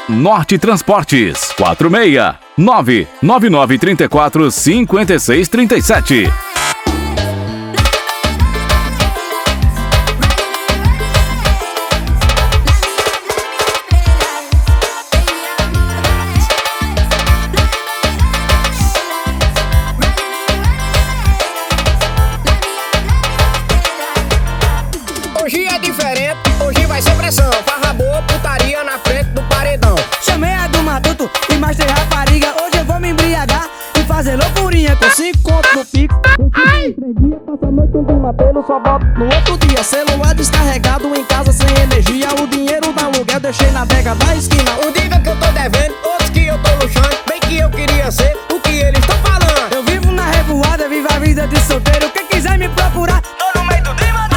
Norte Transportes, 46-99934-5637. Hoje é diferente, hoje vai ser pressão. Farra boa, putaria na frente do paredão. Chamei a do Matuto e mais três rapariga. Hoje eu vou me embriagar e fazer loucurinha. Com 5 contos no pico, com 3 dias, passa a noite um apelo, só volto no outro dia. Celular descarregado em casa sem energia. O dinheiro da aluguel deixei na adega da esquina. Um diga que eu tô devendo, outros que eu tô luxando. Bem que eu queria ser o que eles estão falando. Eu vivo na revoada, vivo a vida de solteiro. Quem quiser me procurar, tô no meio do Drimadeiro.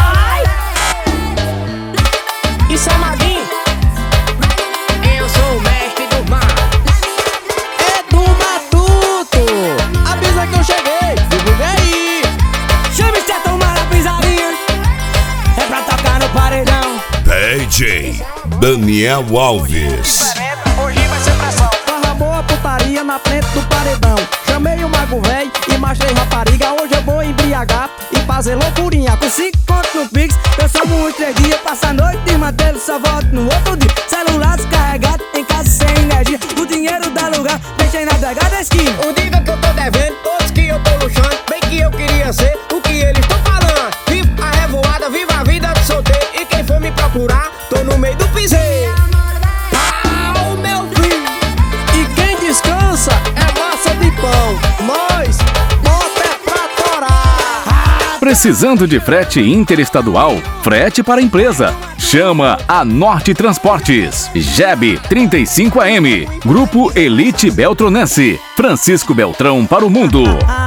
Isso é Maguinho, eu sou o mestre do mar. É do Matuto, avisa que eu cheguei, divulga aí. Chama esse a tomar a pisadinha, é pra tocar no paredão. DJ Daniel Alves. Hoje vai ser pressão. Farra boa, putaria na frente do paredão. Chamei o mago véi e mais três rapariga. Hoje eu vou embriagar e fazer loucurinha. Com 5 contos no Pix, pensamos uns 3 dias. Passa a noite de mantê-lo, só volto no outro dia. Celular descarregado, em casa sem energia. O dinheiro da lugar, deixei na adega da esquina. Um diga que eu tô devendo, outros que eu tô luxando. Bem que eu queria ser o que eles estão falando. Vivo a revoada, vivo a vida de solteiro. E quem for me procurar, tô no meio do piseiro. Pau, meu filho! E quem descansa é massa de pão. Nós, bota é pra torar. Precisando de frete interestadual? Frete para empresa. Chama a Norte Transportes. JEB 35AM. Grupo Elite Beltronense. Francisco Beltrão para o mundo.